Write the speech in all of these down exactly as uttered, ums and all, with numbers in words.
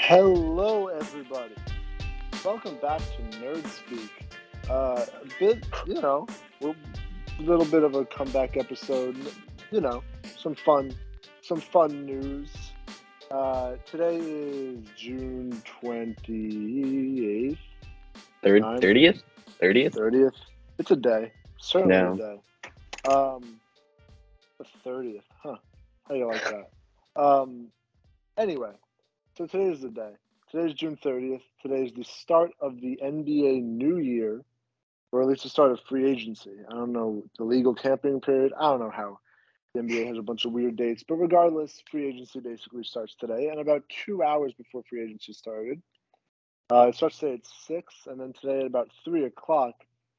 Hello, everybody. Welcome back to Nerd Speak. Uh, a bit, you know, a little bit of a comeback episode. You know, some fun, some fun news. Uh, today is June twenty eighth, Third, thirtieth, thirtieth. thirtieth. It's a day, certainly No. a day. Um, the thirtieth, huh? How do you like that? Um, anyway, so today is the day. Today's June thirtieth. Today is the start of the N B A new year, or at least the start of free agency. I don't know the legal camping period. I don't know how the N B A has a bunch of weird dates, but regardless, free agency basically starts today. And about two hours before free agency started, uh, it starts today at six, and then today at about three o'clock,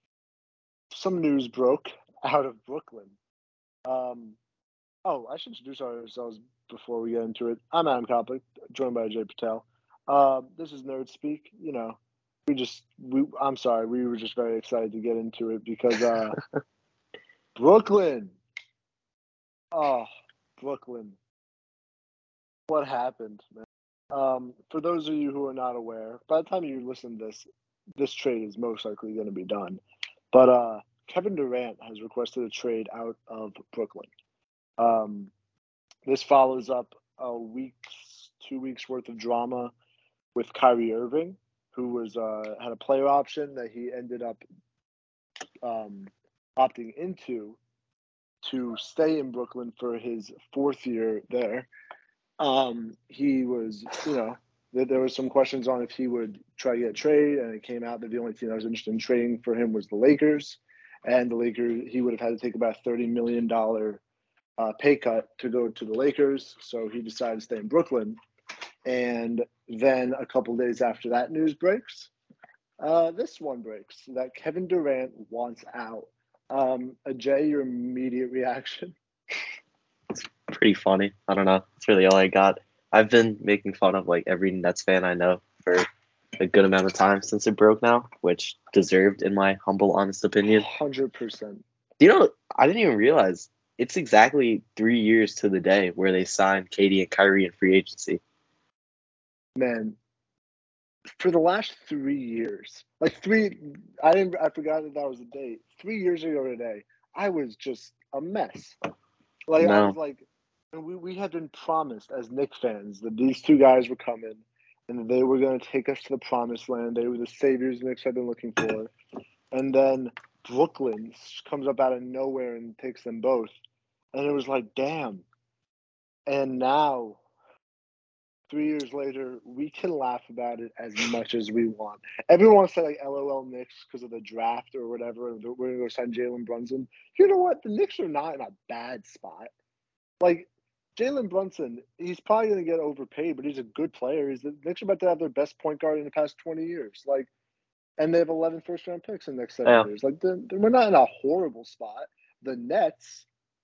some news broke out of Brooklyn. Um, oh, I should introduce ourselves before we get into it. I'm Adam Koplik, joined by Jay Patel. Uh, this is Nerd Speak. You know, we just, we, I'm sorry, we were just very excited to get into it because uh, Brooklyn. Oh, Brooklyn. What happened, man? Um, for those of you who are not aware, by the time you listen to this, this trade is most likely going to be done. But uh, Kevin Durant has requested a trade out of Brooklyn. Um, this follows up a week's, two weeks worth of drama with Kyrie Irving, who was uh, had a player option that he ended up um, opting into to stay in Brooklyn for his fourth year there. Um, he was, you know, there, there was some questions on if he would try to get a trade, and it came out that the only team that was interested in trading for him was the Lakers, and the Lakers he would have had to take about a thirty million dollars uh, pay cut to go to the Lakers, so he decided to stay in Brooklyn. And then a couple days after that news breaks, uh, this one breaks that Kevin Durant wants out. Um, Ajay, your immediate reaction? It's pretty funny. I don't know. That's really all I got. I've been making fun of like every Nets fan I know for a good amount of time since it broke now, which deserved in my humble, honest opinion. one hundred percent. You know, I didn't even realize it's exactly three years to the day where they signed K D and Kyrie in free agency. Man, for the last three years, like three, I didn't, I forgot that that was a date. Three years ago today, I was just a mess. Like no. I was like, and we we had been promised as Knicks fans that these two guys were coming, and that they were going to take us to the promised land. They were the saviors Knicks had been looking for, and then Brooklyn comes up out of nowhere and takes them both, and it was like, damn. And now, three years later, we can laugh about it as much as we want. Everyone wants to say, like, LOL Knicks because of the draft or whatever. We're going to go sign Jalen Brunson. You know what? The Knicks are not in a bad spot. Like, Jalen Brunson, he's probably going to get overpaid, but he's a good player. He's the Knicks are about to have their best point guard in the past twenty years. Like, and they have eleven first-round picks in the next seven yeah. years. Like, they're, they're, we're not in a horrible spot. The Nets,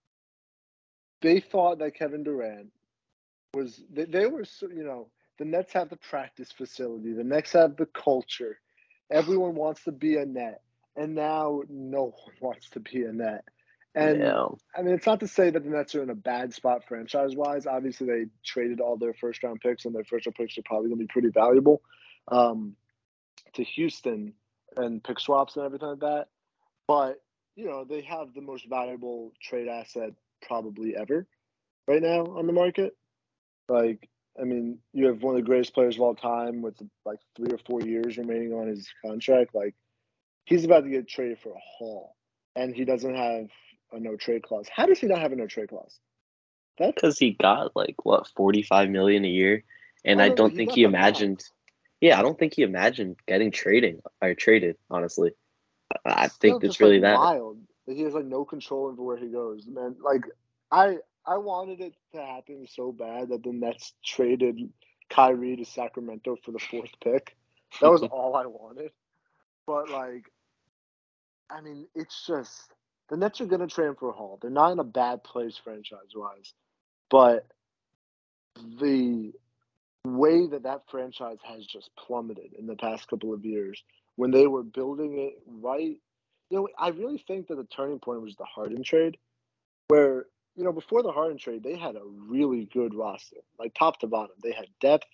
they thought that Kevin Durant was they, they were, you know, the Nets have the practice facility. The Nets have the culture. Everyone wants to be a Net. And now no one wants to be a Net. And, yeah. I mean, it's not to say that the Nets are in a bad spot franchise-wise. Obviously, they traded all their first-round picks, and their first-round picks are probably going to be pretty valuable um, to Houston and pick swaps and everything like that. But, you know, they have the most valuable trade asset probably ever right now on the market. Like, I mean, you have one of the greatest players of all time with, like, three or four years remaining on his contract. Like, he's about to get traded for a haul, and he doesn't have a no-trade clause. How does he not have a no-trade clause? Because he got, like, what, forty-five million dollars a year? And oh, I don't he think he imagined – yeah, I don't think he imagined getting trading or traded, honestly. I it's think it's really like that. wild that he has, like, no control over where he goes. Man, like, I – I wanted it to happen so bad that the Nets traded Kyrie to Sacramento for the fourth pick. That was all I wanted. But, like, I mean, it's just the Nets are going to trade him for a haul. They're not in a bad place franchise-wise. But the way that that franchise has just plummeted in the past couple of years, when they were building it right, you know, I really think that the turning point was the Harden trade, where – you know, before the Harden trade, they had a really good roster, like top to bottom. They had depth.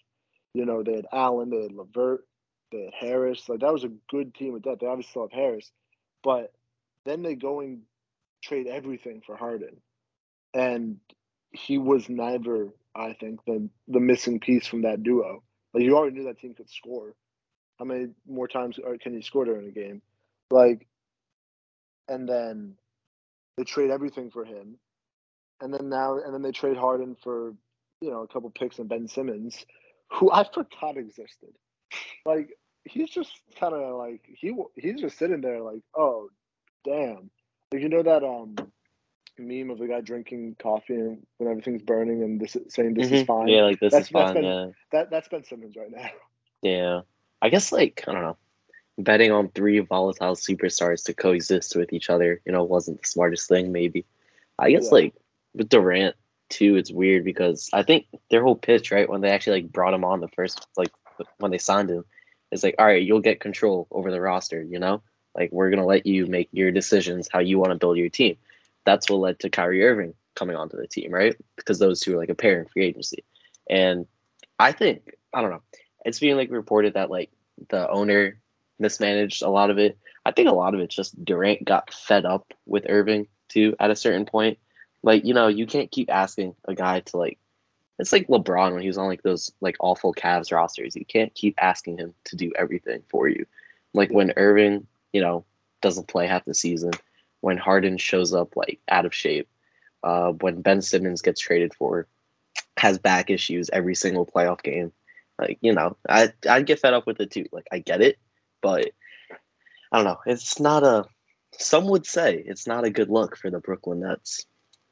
You know, they had Allen, they had Levert, they had Harris. Like that was a good team with that. They obviously still have Harris, but then they go and trade everything for Harden, and he was never, I think, the the missing piece from that duo. Like you already knew that team could score. How many more times can you score during a game? Like, and then they trade everything for him, and then now and then they trade Harden for you know a couple picks and Ben Simmons, who I forgot existed. Like he's just kind of like he he's just sitting there like, oh damn. Like you know that um meme of the guy drinking coffee and when everything's burning and this saying this is hmm fine. Yeah, like this is That's that's fine. been Yeah, that that's Ben Simmons right now. yeah. I guess like I don't know. Betting on three volatile superstars to coexist with each other, you know, wasn't the smartest thing. Maybe. I guess Yeah, like with Durant too, it's weird because I think their whole pitch, right, when they actually like brought him on the first, like when they signed him, is like, all right, you'll get control over the roster, you know, like we're gonna let you make your decisions how you want to build your team. That's what led to Kyrie Irving coming onto the team, right? Because those two are like a pair in free agency, and I think I don't know. It's being like reported that like the owner mismanaged a lot of it. I think a lot of it's just Durant got fed up with Irving too at a certain point. Like, you know, you can't keep asking a guy to like it's like LeBron when he was on like those like awful Cavs rosters. You can't keep asking him to do everything for you. Like yeah, when Irving, you know, doesn't play half the season, when Harden shows up like out of shape, uh, when Ben Simmons gets traded for, has back issues every single playoff game. Like, you know, I I'd get fed up with it too. Like I get it, but I don't know. It's not a some would say it's not a good look for the Brooklyn Nets.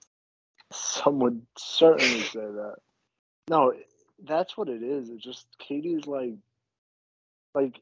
some would certainly say that. No, that's what it is. It's just Katie's like like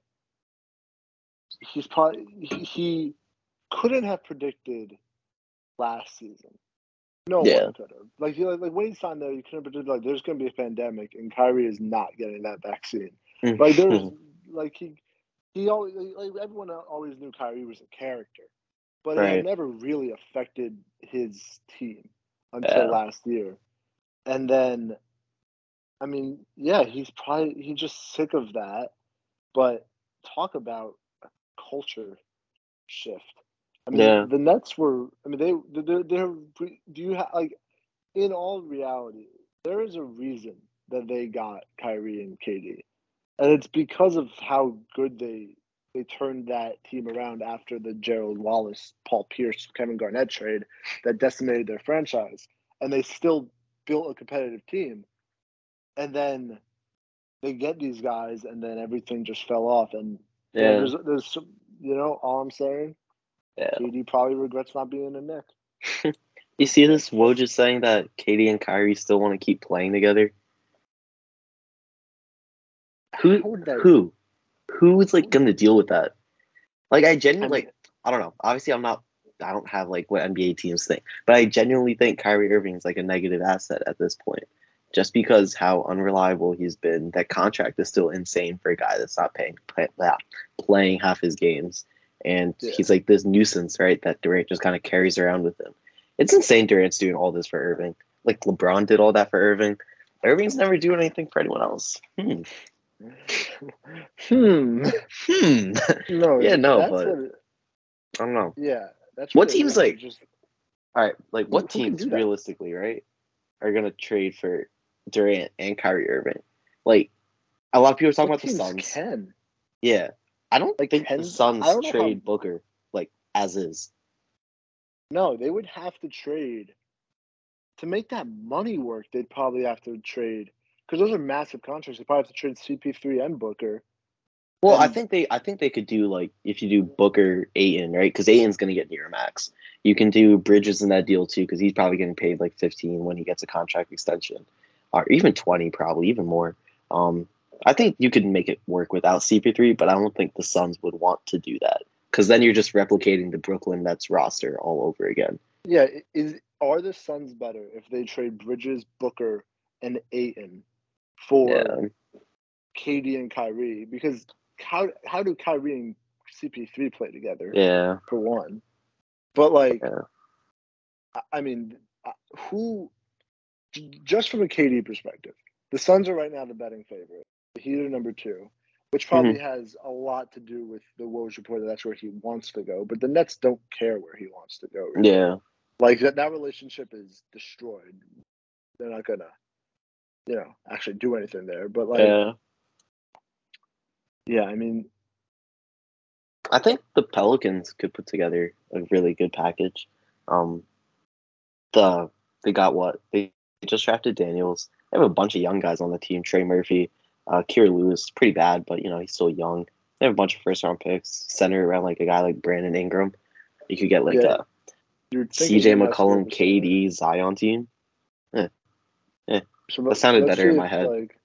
he's probably he, he couldn't have predicted last season. No Yeah. one could have. Like, you know, like when he signed there, you couldn't predict like there's going to be a pandemic and Kyrie is not getting that vaccine. Like there's like he he always like everyone always knew Kyrie was a character, but it had Right. never really affected his team until Yeah. last year. And then, I mean, yeah, he's probably he's just sick of that. But talk about a culture shift. I Yeah. mean, the Nets were. I mean, they they're, they're do you have like in all reality, there is a reason that they got Kyrie and K D, and it's because of how good they they turned that team around after the Gerald Wallace, Paul Pierce, Kevin Garnett trade that decimated their franchise, and they still built a competitive team, and then they get these guys, and then everything just fell off, and you know, Yeah. there's there's some, you know, all I'm saying, Yeah. K D probably regrets not being a Knick. You see That's this Woj that's is saying that Katie and Kyrie still want to keep playing together. Who how would that who who's like who gonna deal with that? Like I I genuinely mean like I don't know. Obviously I'm not I don't have like what N B A teams think, but I genuinely think Kyrie Irving is like a negative asset at this point. Just because how unreliable he's been, that contract is still insane for a guy that's not paying play, yeah, playing half his games, and yeah. he's like this nuisance, right? That Durant just kind of carries around with him. It's insane Durant's doing all this for Irving. Like LeBron did all that for Irving. Irving's never doing anything for anyone else. Hmm. Hmm. Hmm. Yeah, No, no, that's but what it, I don't know. yeah, that's what What it teams is. It's like just all right, like who what who can teams do that? realistically, right, are gonna trade for Durant and Kyrie Irving? Like a lot of people are talking What about the teams Suns. can? Yeah. I don't Like think the can I Suns don't know how trade Booker like as is. no, they would have to trade to make that money work, they'd probably have to trade because those are massive contracts. They probably have to trade C P three and Booker. Well, I And think they I think they could do like if you do Booker Aiton, right? Because Aiton's gonna get near max. You can do Bridges in that deal too, because he's probably getting paid like fifteen when he gets a contract extension, or even twenty, probably even more. Um, I think you could make it work without C P three, but I don't think the Suns would want to do that because then you're just replicating the Brooklyn Nets roster all over again. yeah, is are the Suns better if they trade Bridges, Booker, and Aiton for Yeah, K D and Kyrie? Because how how do Kyrie and C P three play together yeah, for one? But like, yeah. I- I mean, uh, who j- just from a K D perspective, the Suns are right now the betting favorite. The Heat are number two, which hmm probably has a lot to do with the Woj report that that's where he wants to go. But the Nets don't care where he wants to go, really. Yeah. Like that, that relationship is destroyed. They're not gonna, you know, actually do anything there. But like, Yeah. yeah, I mean, I think the Pelicans could put together a really good package. Um, the they got what they just drafted Daniels. They have a bunch of young guys on the team. Trey Murphy, uh, Kira Lewis, pretty bad, but you know he's still young. They have a bunch of first round picks centered around like a guy like Brandon Ingram. You could get like yeah, a you're thinking C J of my McCollum, sports. K D, Zion team. Eh, eh. So, That let- so sounded let's better see in if my head. like,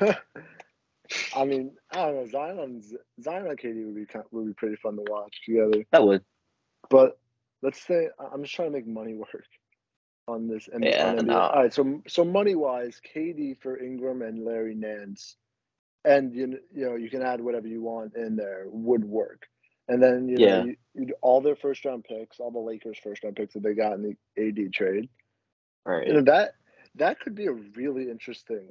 I mean, I don't know. Zion and Z- Zion and K D would be kind would be pretty fun to watch together. That would. But let's say I- I'm just trying to make money work on this N B A, on Yeah, N B A. no. All right, so so money wise, K D for Ingram and Larry Nance, and you kn- you know you can add whatever you want in there would work. And then you know Yeah, you, you all their first round picks, all the Lakers first round picks that they got in the A D trade. You right. know that that could be a really interesting.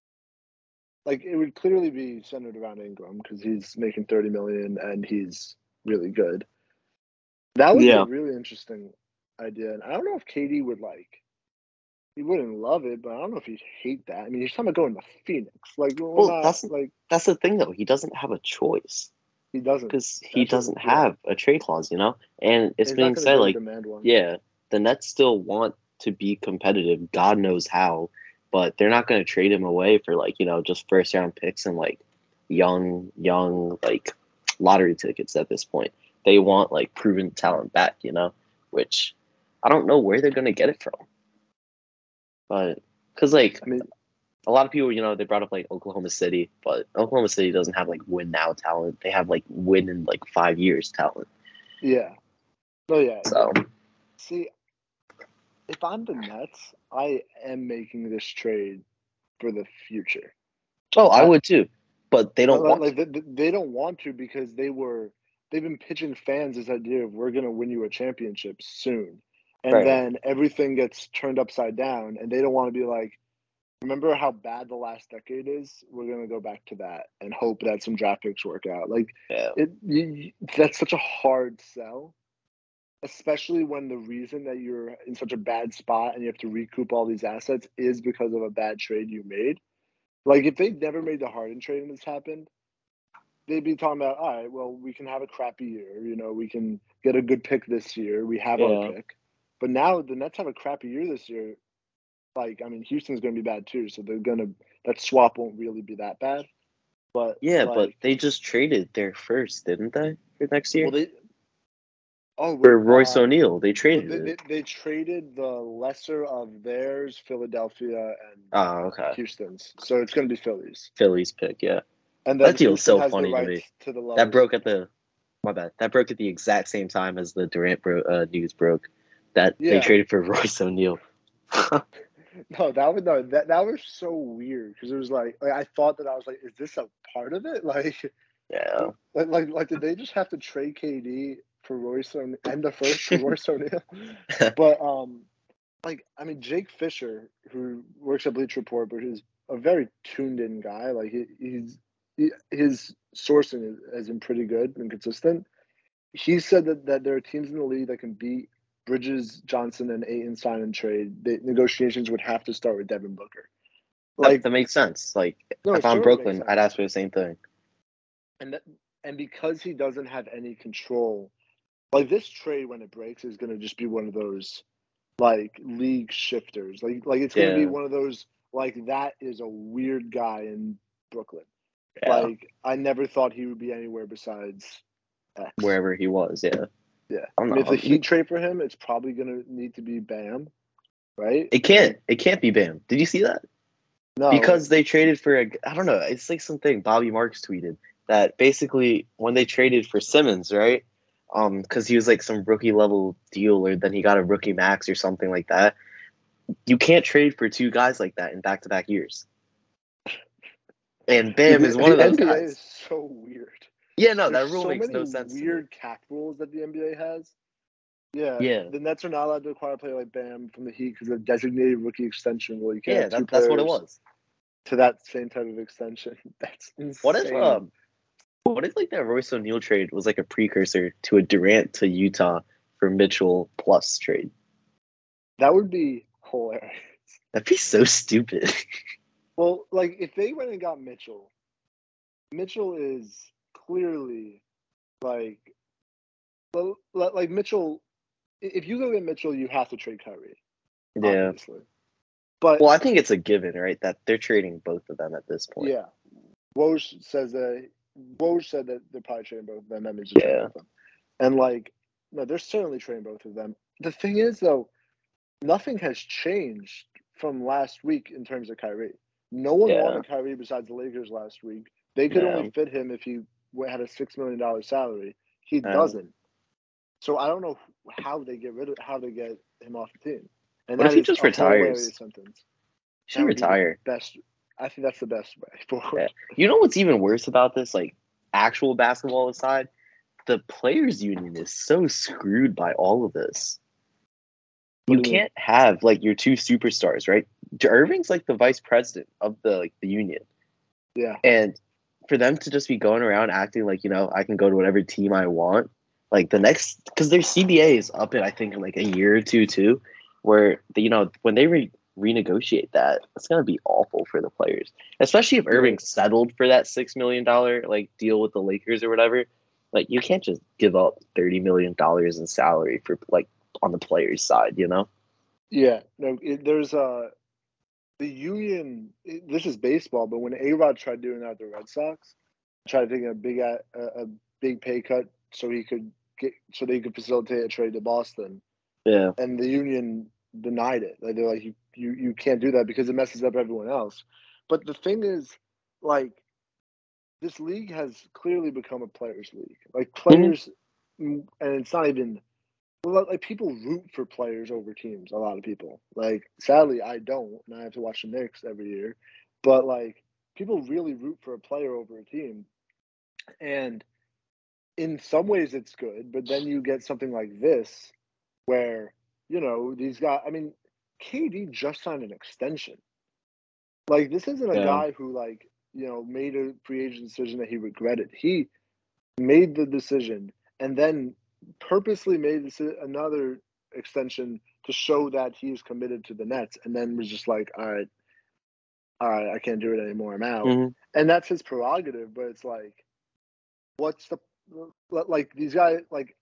Like it would clearly be centered around Ingram because he's making thirty million and he's really good. That would be a Yeah. really interesting idea, and I don't know if K D would like. He wouldn't love it, but I don't know if he'd hate that. I mean, he's talking about going to Phoenix. Like we're Well, not that's like that's the thing though. He doesn't have a choice he doesn't. because he That's just doesn't yeah. have a trade clause, you know. And it's He's not being going to said go like, demand one. yeah, the Nets still want to be competitive. God knows how, but they're not going to trade him away for like you know just first round picks and like young young like lottery tickets at this point. They want like proven talent back, you know, which I don't know where they're going to get it from, but because like I mean, a lot of people, you know, they brought up like Oklahoma City, but Oklahoma City doesn't have like win now talent. They have like win in like five years talent. yeah. No, yeah, So exactly. See, if I'm the Nets, I am making this trade for the future. oh, I I, would too, but they don't like, want like to. they, they don't want to because they were they've been pitching fans this idea of we're going to win you a championship soon, and Right. then everything gets turned upside down, and they don't want to be like, remember how bad the last decade is? We're going to go back to that and hope that some draft picks work out. Like Yeah. it, you, that's such a hard sell, especially when the reason that you're in such a bad spot and you have to recoup all these assets is because of a bad trade you made. Like if they'd never made the Harden trade and this happened, they'd be talking about, all right, well, we can have a crappy year. You know, we can get a good pick this year. We have our Yeah. pick. But now the Nets have a crappy year this year. Like, I mean, Houston's going to be bad too. So they're going to, that swap won't really be that bad. But, Yeah, but like, they just traded their first, didn't they, for next well, year? they, oh, For wait, Royce um, O'Neal, they well, traded they, it. they, they traded the lesser of theirs, Philadelphia and Oh, okay. Houston's. So it's going to be Phillies. Philly's pick, yeah. And then That deal's Houston so has the funny to rights me. to the That lowest. broke at the my bad. That broke at the exact same time as the Durant bro- uh, news broke. That they Yeah. traded for Royce O'Neal. No, that was no, that that was so weird because it was like, like I thought that I was like, is this a part of it? Like, Yeah. like, like, like did they just have to trade K D for Royce O'Neal and the first for Royce O'Neal? But um, like I mean, Jake Fisher, who works at Bleach Report, but is a very tuned-in guy. Like he, he's he, his sourcing is, has been pretty good and consistent. He said that, that there are teams in the league that can beat Bridges, Johnson, and Aiton sign and trade. The negotiations would have to start with Devin Booker. That, Like, that makes sense. Like, no, if it I'm totally makes Brooklyn, I'd sense. ask for the same thing. And that, and because he doesn't have any control, like this trade when it breaks is going to just be one of those like league shifters. Like, like it's going to be Yeah. one of those like that is a weird guy in Brooklyn. Yeah. Like I never thought he would be anywhere besides X. Wherever he was, yeah. Yeah. I I don't mean, if the know. Heat trade for him, it's probably going to need to be Bam, right? It can't. Like, It can't be Bam. Did you see that? no, Because they traded for a. I don't know. It's like something Bobby Marks tweeted that basically when they traded for Simmons, right? Um, because he was like some rookie level deal, or then he got a rookie max or something like that. You can't trade for two guys like that in back to back years. And dude, Bam is the, one of the those N B A is guys. so weird. Yeah, no, There's that rule so makes many no sense to me. weird cap rules that the N B A has. Yeah, Yeah, the Nets are not allowed to acquire a player like Bam from the Heat because of designated rookie extension rule. You can't yeah, have two that, that's what it players. was. to that same type of extension. That's insane. What if um, what if like that Royce O'Neal trade was like a precursor to a Durant to Utah for Mitchell plus trade? That would be hilarious. That'd be so stupid. Well, like if they went and got Mitchell, Mitchell is clearly like, well, like Mitchell. If you go get Mitchell, you have to trade Kyrie. Yeah. Obviously. But well, I think it's a given, right? That they're trading both of them at this point. Yeah. Woj says that Woj said that they're probably trading both of them. That means they're trading Yeah. both of them. And like, no, they're certainly trading both of them. The thing is, though, nothing has changed from last week in terms of Kyrie. No one Yeah. wanted Kyrie besides the Lakers last week. They could Yeah. only fit him if he had a six million dollar salary. He Yeah. doesn't. So I don't know how they get rid of how they get him off the team. And What that if he is just a retires? hilarious sentence. He should That would be the retire. best. I think that's the best way forward. Yeah. You know what's even worse about this? Like, actual basketball aside, the players' union is so screwed by all of this. What You do you mean? can't have like your two superstars, right? Irving's like the vice president of the like the union, Yeah. and for them to just be going around acting like, you know, I can go to whatever team I want, like the next, because their C B A is up in I think in like a year or two too, where the, you know when they re- renegotiate that, it's gonna be awful for the players, especially if Irving settled for that six million dollar like deal with the Lakers or whatever. Like you can't just give up thirty million dollars in salary for like on the players' side, you know? Yeah. No, it, there's uh the union. It, this is baseball, but when A-Rod tried doing that at the Red Sox, tried taking a big a, a big pay cut so he could get so they could facilitate a trade to Boston. Yeah. And the union denied it. Like they're like, you, you, you can't do that because it messes up everyone else. But the thing is, like, this league has clearly become a players' league. Like players, mm-hmm. and it's not even like people root for players over teams. A lot of people, like, sadly, I don't, and I have to watch the Knicks every year. But like, people really root for a player over a team, and in some ways, it's good. But then you get something like this, where you know these guys. I mean, K D just signed an extension. Like, this isn't a Yeah. guy who like you know made a free agent decision that he regretted. He made the decision and then purposely made this another extension to show that he is committed to the Nets, and then was just like, all right, all right, I can't do it anymore. I'm out. Mm-hmm. And that's his prerogative. But it's like, what's the like these guys like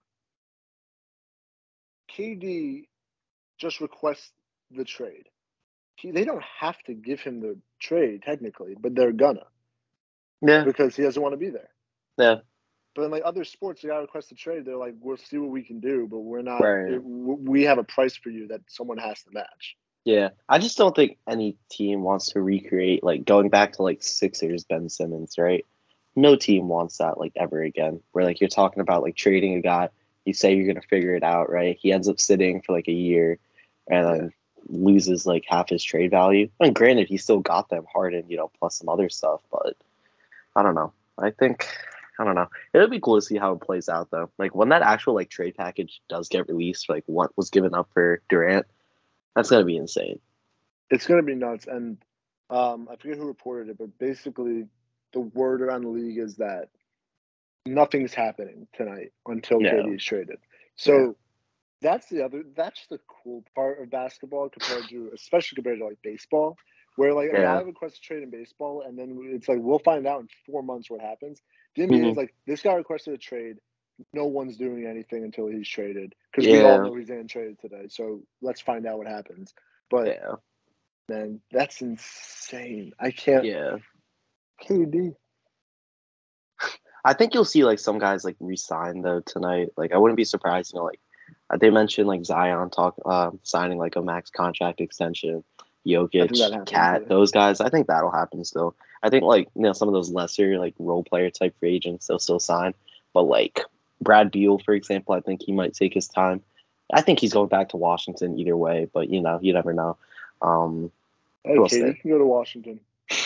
K D just requests the trade. He, they don't have to give him the trade technically, but they're gonna. Yeah. Because he doesn't want to be there. Yeah. But in like other sports, you gotta request a trade. They're like, we'll see what we can do, but we're not. Right. It, we have a price for you that someone has to match. Yeah, I just don't think any team wants to recreate like going back to like Sixers Ben Simmons, right? No team wants that like ever again. Where like you're talking about like trading a guy, you say you're gonna figure it out, right? He ends up sitting for like a year, and then yeah. loses like half his trade value. And granted, he still got them Harden, you know, plus some other stuff, but I don't know. I think. I don't know. It'll be cool to see how it plays out, though. Like when that actual like trade package does get released, like what was given up for Durant, that's gonna be insane. It's gonna be nuts, and um, I forget who reported it, but basically the word around the league is that nothing's happening tonight until Yeah. K D is traded. So yeah. that's the other. That's the cool part of basketball compared to, especially compared to like baseball, where like a yeah. guy requests a trade in baseball, and then it's like we'll find out in four months what happens. The N B A mm-hmm. is like, this guy requested a trade. No one's doing anything until he's traded because yeah. we all know he's getting traded today. So let's find out what happens. But yeah, man, that's insane. I can't. Yeah. K D. I think you'll see like some guys like resign though tonight. Like I wouldn't be surprised. You know, like they mentioned like Zion talk uh, signing like a max contract extension. Jokic, Cat, yeah. those guys. I think that'll happen still. I think like you know some of those lesser like role player type free agents they'll still sign, but like Brad Beal, for example, I think he might take his time. I think he's going back to Washington either way, but you know you never know. Um, hey, Katie can go to Washington.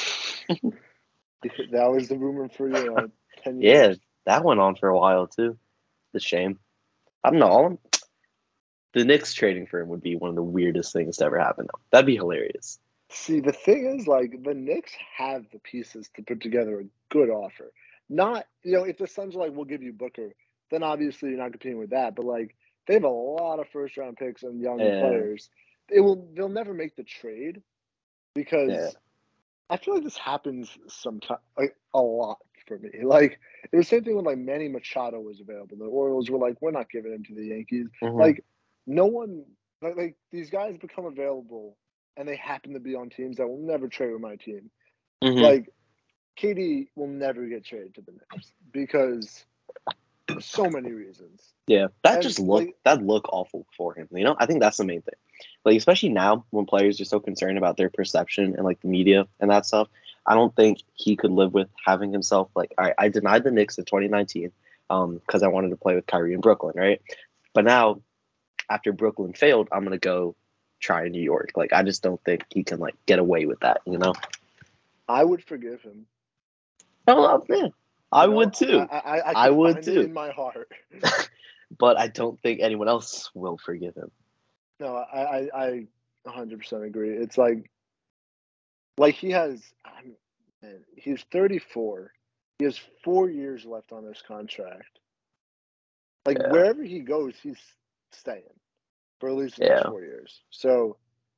That was the rumor for you know, ten years. Yeah, that went on for a while too. The shame. I don't know. All the Knicks trading for him would be one of the weirdest things to ever happen. Though. That'd be hilarious. See, the thing is, like, the Knicks have the pieces to put together a good offer. Not, you know, if the Suns are like, we'll give you Booker, then obviously you're not competing with that. But like, they have a lot of first round picks and young Yeah, players. They will, they'll never make the trade yeah, because I feel like this happens sometimes, like a lot for me. Like it was the same thing when like Manny Machado was available. The Orioles were like, we're not giving him to the Yankees. hmm Like no one, like, like these guys become available, and they happen to be on teams that will never trade with my team. hmm Like K D will never get traded to the Knicks because so many reasons. yeah. That And just look like, that look awful for him. You know, I think that's the main thing. Like especially now when players are so concerned about their perception and like the media and that stuff. I don't think he could live with having himself like I, I denied the Knicks in twenty nineteen um because I wanted to play with Kyrie in Brooklyn, right? But now after Brooklyn failed, I'm gonna go try in New York. Like I just don't think he can like get away with that, you know? I would forgive him. Oh yeah, I You would know, I too. I, I I I could would find it too. in my heart. But I don't think anyone else will forgive him. No, I I I one hundred percent agree. It's like like he has, I mean, man, he's thirty-four. He has four years left on his contract. Like Yeah, wherever he goes, he's staying for at least the next yeah. four years. So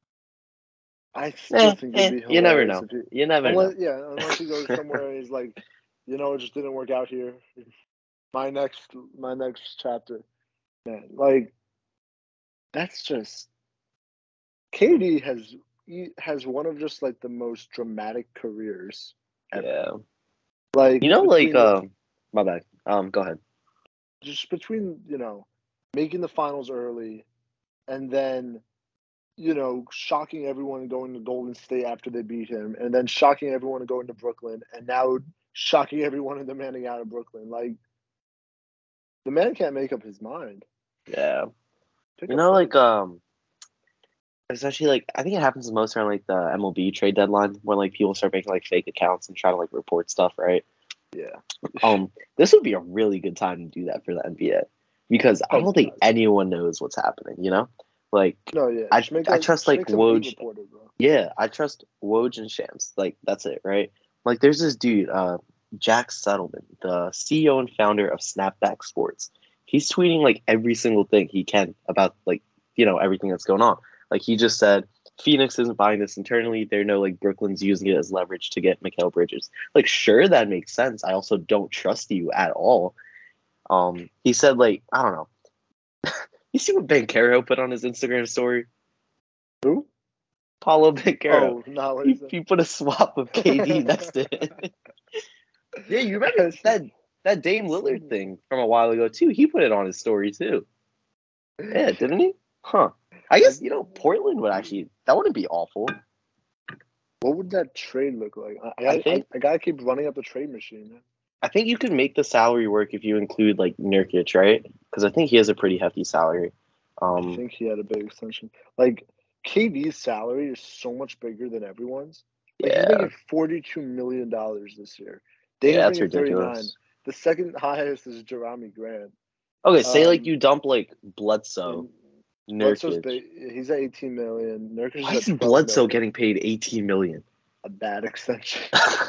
I still Eh, think it'd eh, be you never hilarious know. if he, You never know. unless yeah, unless he goes somewhere and he's like, you know, it just didn't work out here. My next my next chapter, man. Like that's just K D has he has one of just like the most dramatic careers ever. Yeah. You Like know, like between um, my bad. Um, go ahead. just between you know making the finals early and then you know shocking everyone and going to Golden State after they beat him, and then shocking everyone and going to Brooklyn, and now shocking everyone and demanding out of Brooklyn. Like the man can't make up his mind. Yeah. Pick You a know, like fight. um, especially like I think it happens most around like the M L B trade deadline when like people start making like fake accounts and try to like report stuff, right? Yeah. Um, this would be a really good time to do that for the N B A because I Oh don't think God. anyone knows what's happening. You know, like No, yeah. I Just make I like trust just like make some beat Woj. reporter, bro. Yeah, I trust Woj and Shams. Like that's it, right? Like there's this dude, uh, Jack Settleman, the C E O and founder of Snapback Sports. He's tweeting like every single thing he can about like you know everything that's going on. Like he just said, Phoenix isn't buying this internally. They know like Brooklyn's using it as leverage to get Mikal Bridges. Like sure that makes sense. I also don't trust you at all. Um, he said like I don't know. You see what Bancaro put on his Instagram story? Who? Paulo Bancaro. Oh, no, what He, is it? he put a swap of K D next to it. Yeah, you remember that that Dame Lillard thing from a while ago too? He put it on his story too. Yeah, didn't he? Huh. I I, guess you know Portland would actually that wouldn't be awful. what would that trade look like? I, I I, I, think I gotta keep running up the trade machine, man. I think you could make the salary work if you include like Nurkic, right? Because I think he has a pretty hefty salary. I Um, think he had a big extension. Like K D's salary is so much bigger than everyone's. Like he's yeah, making forty-two million dollars this year. yeah, Dame's that's making thirty-nine. ridiculous. The second highest is Jerami Grant. Okay, say like Um, you dump like Bledsoe, and Bledsoe's Nurkic. ba- he's at eighteen million. Nurkic Why is at isn't twelve Bledsoe million. getting paid eighteen million? A bad extension.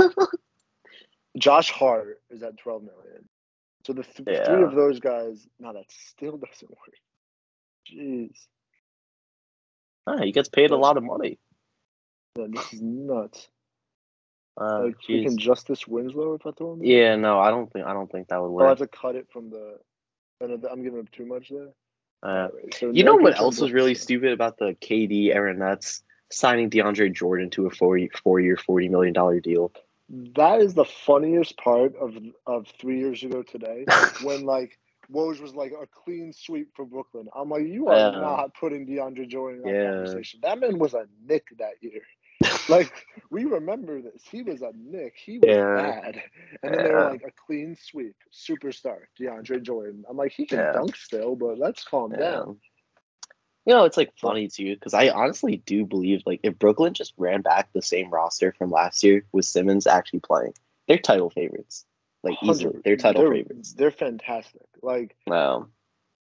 Josh Hart is at twelve million. So the th- three Yeah. of those guys, no, that still doesn't work. Jeez, Ah, he gets paid a man, lot of money. man, this is nuts. Uh, Like freaking jeez. Justice Winslow, if I throw him there. Yeah, no, I don't think I don't think that would Oh, I have work. to cut it from the. I'm giving up too much there. Uh, All right, so you know what Nurkic and else was really Bledsoe. stupid about the K D era Nets signing DeAndre Jordan to a four four year forty million dollar deal? That is the funniest part of of three years ago today, when like Woj was like a clean sweep for Brooklyn. I'm like, you are Uh, not putting DeAndre Jordan in that yeah, conversation. That man was a Knick that year. Like we remember this. He was a Knick. He was yeah, bad. And then they were yeah, like a clean sweep, superstar DeAndre Jordan. I'm like, he can yeah, dunk still, but let's calm yeah. down. You know, it's like But funny too because I honestly do believe like if Brooklyn just ran back the same roster from last year with Simmons actually playing, they're title favorites. Like easily, hundred, they're title they're favorites. they're fantastic. Like Um,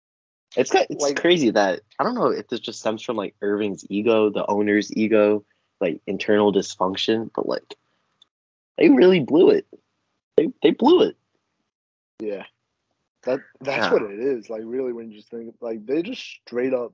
It's got, it's like crazy that I don't know if this just stems from like Irving's ego, the owner's ego, like internal dysfunction, but like they really blew it. They they blew it. Yeah. That that's Yeah. what it is. Like really, when you just think like they just straight up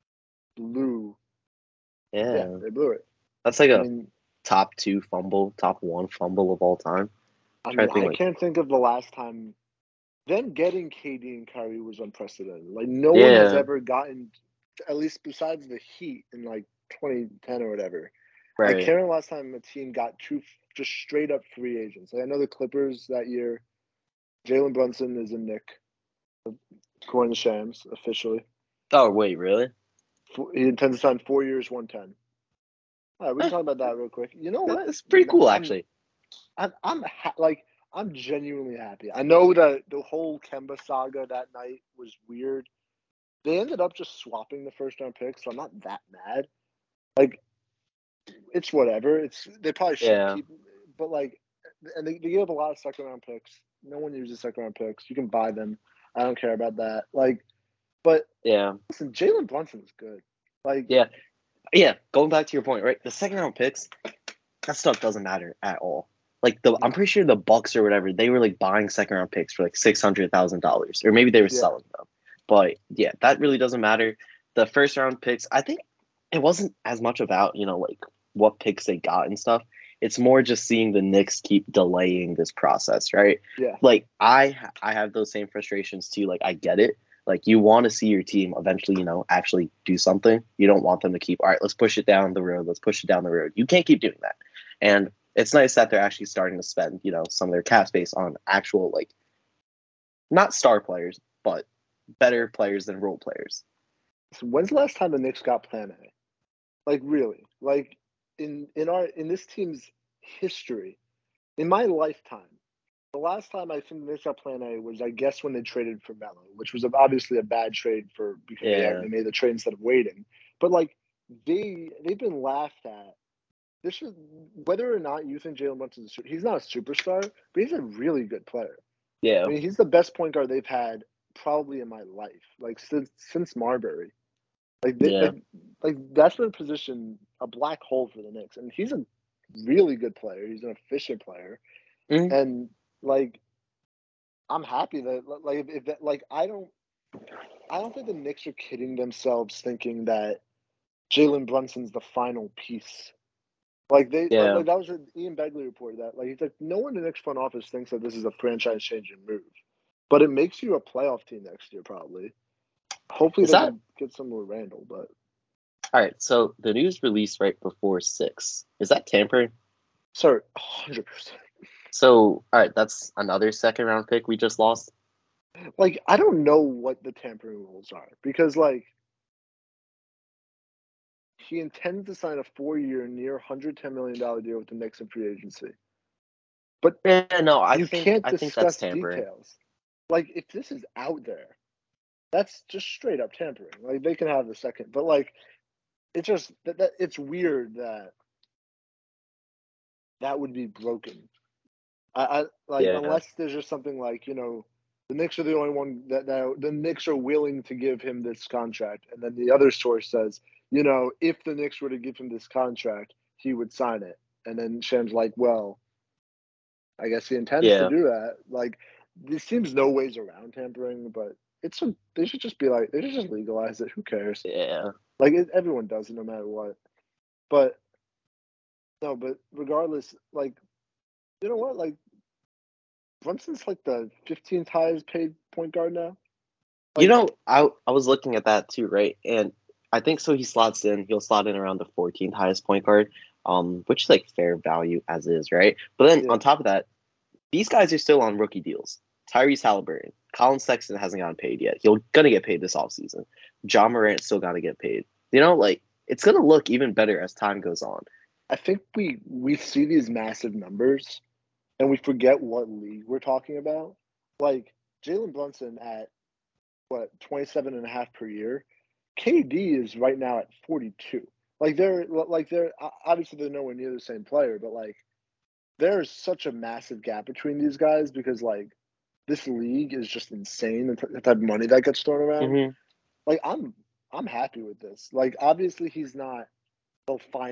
blew. Yeah. Yeah, they blew it. That's like I a mean, top two fumble, top one fumble of all time. I Try mean, to think I like can't think of the last time them getting K D and Kyrie was unprecedented. Like no one has yeah, ever gotten, at least besides the Heat in like twenty ten or whatever. I right. can't remember the last time a team got two just straight up free agents. Like I know the Clippers that year. Jalen Brunson is a Knick, according to Shams officially. Oh wait, really? He intends to sign four years, one ten. All right, we can Huh, talk about that real quick. You know what? that's pretty cool, I'm actually. I'm I'm ha- like I'm genuinely happy. I know that the whole Kemba saga that night was weird. They ended up just swapping the first round pick, so I'm not that mad. Like it's whatever. It's they probably should Yeah, keep, but like, and they, they gave up a lot of second round picks. No one uses second round picks. You can buy them. I don't care about that. Like, but yeah, listen, Jalen Brunson is good. Like, yeah, yeah. Going back to your point, right? The second round picks, that stuff doesn't matter at all. Like the, I'm no, pretty sure the Bucks or whatever, they were like buying second round picks for like six hundred thousand dollars, or maybe they were yeah, selling them. But yeah, that really doesn't matter. The first round picks, I think it wasn't as much about you know like what picks they got and stuff. It's more just seeing the Knicks keep delaying this process, right? yeah. Like I, I have those same frustrations too. Like I get it. Like you want to see your team eventually, you know, actually do something. You don't want them to keep, all right, let's push it down the road. Let's push it down the road. You can't keep doing that. And it's nice that they're actually starting to spend, you know, some of their cap space on actual, like, not star players, but better players than role players. So when's the last time the Knicks got Plan A? Like really? Like in in our in this team's history, in my lifetime, the last time I think the Knicks got Plan A was I guess when they traded for Melo, which was obviously a bad trade for because they Yeah. they made the trade instead of waiting. But like they they've been laughed at. This is whether or not you think Jalen Brunson's a, he's not a superstar, but he's a really good player. Yeah. I mean, he's the best point guard they've had probably in my life, like since since Marbury. Like they, Yeah. like like that's been a position a black hole for the Knicks, and he's a really good player. He's an efficient player, Mm-hmm. and like I'm happy that like if, if that like I don't I don't think the Knicks are kidding themselves thinking that Jalen Brunson's the final piece. Like they like, Yeah. like that was an Ian Begley reported that like he's like no one in the Knicks front office thinks that this is a franchise changing move, but it makes you a playoff team next year probably. Hopefully Is they that can get some with Randall, but all right? So the news released right before six. Is that tampering? sir, hundred percent. So, all right, that's another second round pick we just lost. Like I don't know what the tampering rules are because like he intends to sign a four-year, near one hundred ten million dollar deal with the Knicks in free agency, but Yeah, no, I you think can't I think that's discuss tampering. details. Like if this is out there, that's just straight up tampering. Like they can have the second, but like it's just that, that it's weird that that would be broken. I, I like Yeah. unless there's just something like you know the Knicks are the only one that, that the Knicks are willing to give him this contract, and then the other source says you know if the Knicks were to give him this contract, he would sign it, and then Sham's like, well, I guess he intends to Yeah. do that. Like there seems no ways around tampering, but it's a, they should just be like they should just legalize it. Who cares? Yeah. Like it, everyone does it no matter what. But no, but regardless, like you know what, like Brunson's like the fifteenth highest paid point guard now. You Like, know, I I was looking at that too, right? And I think so he slots in, he'll slot in around the fourteenth highest point guard, um, which is like fair value as is, right? But then yeah, on top of that, these guys are still on rookie deals. Tyrese Halliburton, Colin Sexton hasn't gotten paid yet. He'll gonna get paid this offseason. John Morant still gotta get paid. You know, like it's gonna look even better as time goes on. I think we we see these massive numbers and we forget what league we're talking about. Like Jalen Brunson at what twenty-seven and a half per year. K D is right now at forty-two. Like they're like they're obviously they're nowhere near the same player, but like there's such a massive gap between these guys because like this league is just insane. The type of money that gets thrown around. Mm-hmm. Like I'm I'm happy with this. Like obviously he's not the final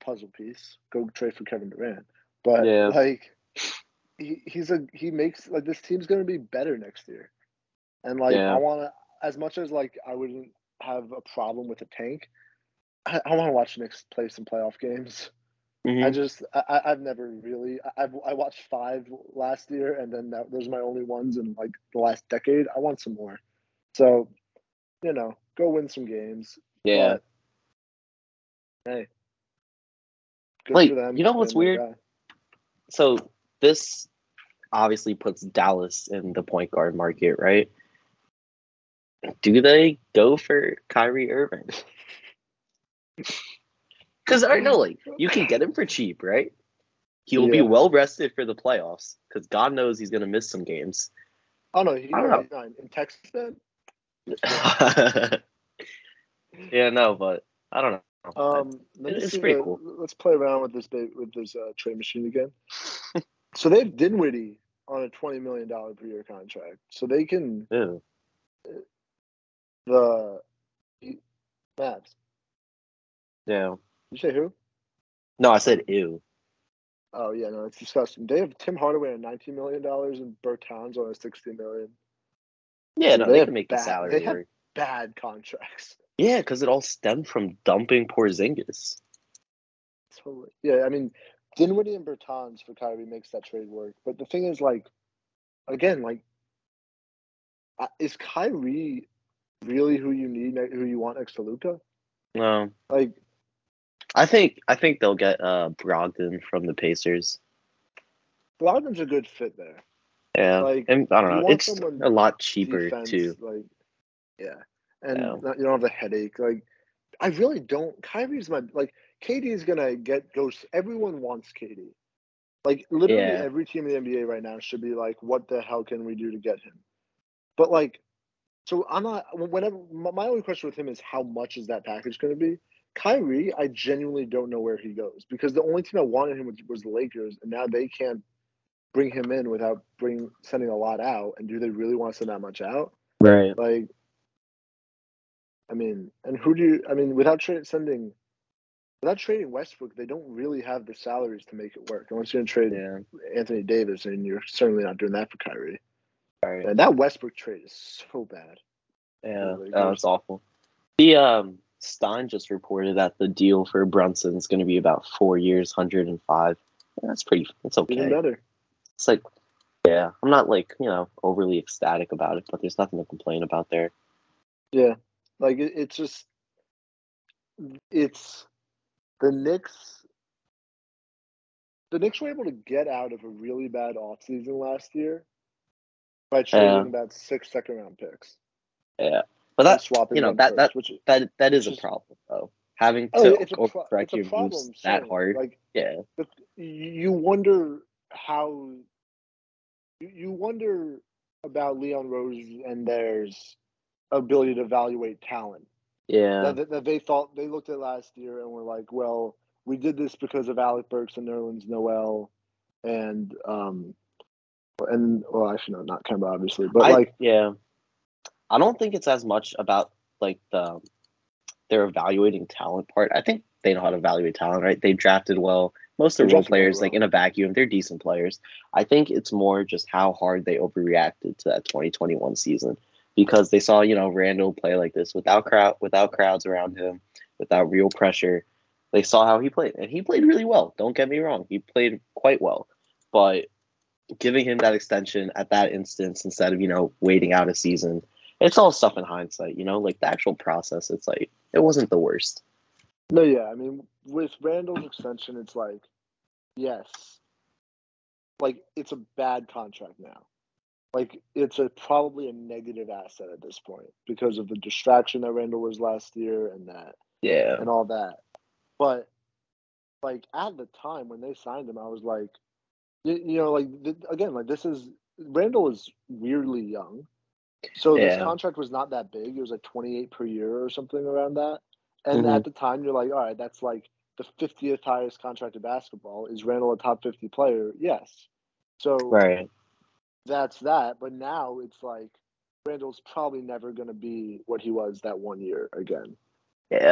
puzzle piece. Go trade for Kevin Durant. But Yeah. like, he, he's a he makes like this team's gonna be better next year, and like Yeah. I want to as much as like I wouldn't have a problem with a tank. I, I want to watch the Knicks play some playoff games. I hmm just I, I've never really I- I've I watched five last year, and then that, those are my only ones in like the last decade. I want some more. So, you know, go win some games. Yeah. But hey, good Like, for them you know what's playing their weird? guy. So this obviously puts Dallas in the point guard market, right? Do they go for Kyrie Irving? Because I know, like, you can get him for cheap, right? He will be Yeah. well rested for the playoffs because God knows he's gonna miss some games. Oh no, he I don't already know. signed in Texas then. yeah, no, but I don't know. Um, let It- me It's see pretty the. cool. Let's play around with this ba- with this uh, trade machine again. So they have Dinwiddie on a twenty million dollar per year contract, so they can Ew. the Mavs. Yeah. You say who? No, I said ew. Oh yeah, no, it's disgusting. They have Tim Hardaway on nineteen million dollars and Bertans on a sixty million. Yeah, Dude, no, they they have can make the bad. salary They have work. bad contracts. Yeah, because it all stemmed from dumping Porzingis. Totally. Yeah, I mean, Dinwiddie and Bertans for Kyrie makes that trade work. But the thing is, like, again, like, uh, is Kyrie really who you need, who you want next to Luka? No, Like, I think I think they'll get uh Brogdon from the Pacers. Brogdon's a good fit there. Yeah, Like, and I don't you know. want It's someone a lot cheaper defense, too. like, yeah, and Yeah, not, you don't have the headache. Like, I really don't. Kyrie's my like. K D is gonna get ghosts. Everyone wants K D. Like, literally yeah, every team in the N B A right now should be like, what the hell can we do to get him? But like, so I'm not. Whenever my, my only question with him is how much is that package going to be? Kyrie, I genuinely don't know where he goes because the only team I wanted him was, was the Lakers, and now they can't bring him in without bring sending a lot out. And do they really want to send that much out? right. Like, I mean, and who do you? I mean, without tra- sending, without trading Westbrook, they don't really have the salaries to make it work. Unless you're going to trade Yeah, Anthony Davis, and you're certainly not doing that for Kyrie. right. And that Westbrook trade is so bad. Yeah, The oh, Lakers. it's awful. The um Stein just reported that the deal for Brunson is going to be about four years, one hundred five. Yeah, that's pretty. That's Even okay. better. It's like, yeah, I'm not like you know overly ecstatic about it, but there's nothing to complain about there. Yeah, like it, it's just it's the Knicks. The Knicks were able to get out of a really bad offseason last year by Yeah, trading about six second round picks yeah, but and that swapping you know one that that first, which that that is which a is problem though. Having oh, to it's a pro, overcorrect it's a your moves problem. that Certainly, hard. like Yeah, but you wonder how you you wonder about Leon Rose and theirs ability to evaluate talent. yeah, That, that, that they thought they looked at last year and were like, well, we did this because of Alec Burks and Nerlens Noel and um and well actually no not Kemba obviously but I like yeah. I don't think it's as much about like the their evaluating talent part. I think they know how to evaluate talent, right? They drafted well. Most they of the role drafted very players, like well. in a vacuum, they're decent players. I think it's more just how hard they overreacted to that twenty twenty-one season because they saw, you know, Randall play like this without crowd, without crowds around him, without real pressure. They saw how he played, and he played really well. Don't get me wrong, he played quite well, but giving him that extension at that instance instead of you know waiting out a season, it's all stuff in hindsight. You know, like the actual process, it's like it wasn't the worst. No, yeah, I mean with Randall's extension, it's like yes, like it's a bad contract now. Like it's a probably a negative asset at this point because of the distraction that Randall was last year and that Yeah, and all that. But like at the time when they signed him, I was like, you, you know, like th- again, like this is Randall is weirdly young, so this yeah, contract was not that big. It was like twenty-eight per year or something around that. And hmm at the time, you're like, all right, that's like the fiftieth highest contract in basketball. Is Randall a top fifty player? Yes. So right. that's that. But now it's like Randall's probably never going to be what he was that one year again. Yeah,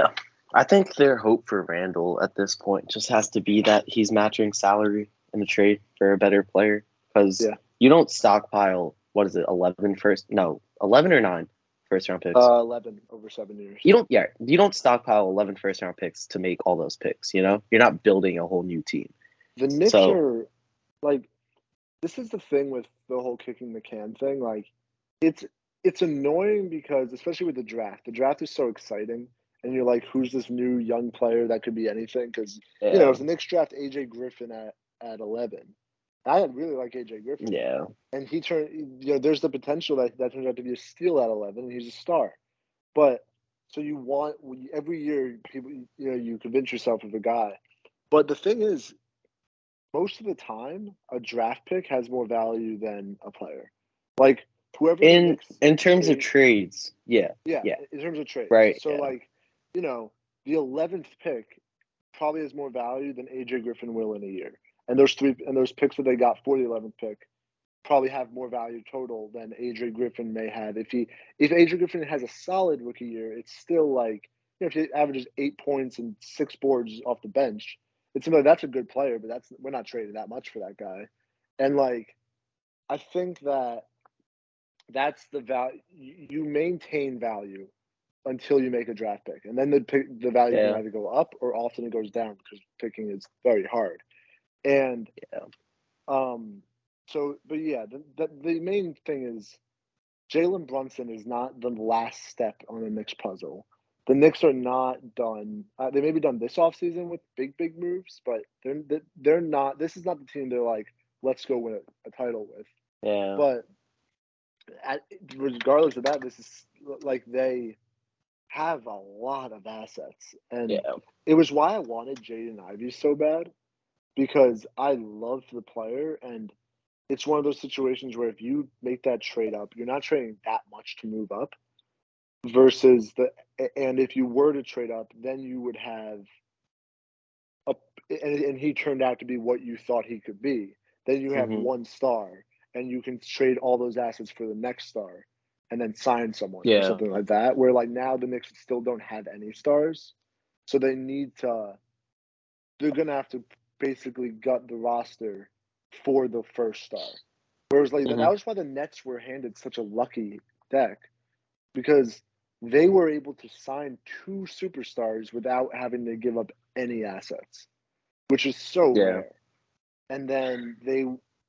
I think their hope for Randall at this point just has to be that he's matching salary in the trade for a better player because Yeah. you don't stockpile, what is it, eleven first? No, eleven or nine first round picks. Uh, eleven over seven years. You don't, yeah, you don't stockpile eleven first round picks to make all those picks, you know? You're not building a whole new team. The Knicks So, are like, this is the thing with the whole kicking the can thing. Like, it's it's annoying because, especially with the draft, the draft is so exciting, and you're like, who's this new young player that could be anything? Because you know, yeah, if the Knicks draft A J Griffin at at eleven, I really like A J Griffin, yeah, and he turned. You know, there's the potential that that turns out to be a steal at eleven, and he's a star. But so you want every year, people, you know, you convince yourself of a guy. But the thing is, most of the time, a draft pick has more value than a player. Like whoever the in Knicks in terms of trade, trades, yeah, yeah, yeah, in terms of trades. right, So yeah, like, you know, the eleventh pick probably has more value than A J Griffin will in a year. And those three and those picks that they got for the eleventh pick probably have more value total than A J Griffin may have. If he if A J Griffin has a solid rookie year, it's still like, you know, if he averages eight points and six boards off the bench, it's like that's a good player, but that's we're not trading that much for that guy. And like I think that that's the value you maintain value until you make a draft pick. And then the pick, the value can yeah, either go up or often it goes down because picking is very hard. And yeah. um so but yeah, the the, the main thing is Jalen Brunson is not the last step on the Knicks puzzle. The Knicks are not done. Uh, they may be done this offseason with big, big moves, but they're they're not. This is not the team they're like, let's go win a, a title with. Yeah. But at, regardless of that, this is like they have a lot of assets, and Yeah. it was why I wanted Jaden Ivey so bad because I loved the player, and it's one of those situations where if you make that trade up, you're not trading that much to move up versus the and if you were to trade up, then you would have a and, and he turned out to be what you thought he could be. Then you have Hmm. one star, and you can trade all those assets for the next star, and then sign someone or Yeah. something like that. Where like now the Knicks still don't have any stars, so they need to. They're gonna have to basically gut the roster for the first star. Whereas like that Hmm. was why the Nets were handed such a lucky deck because they were able to sign two superstars without having to give up any assets, which is so Yeah. rare. And then they,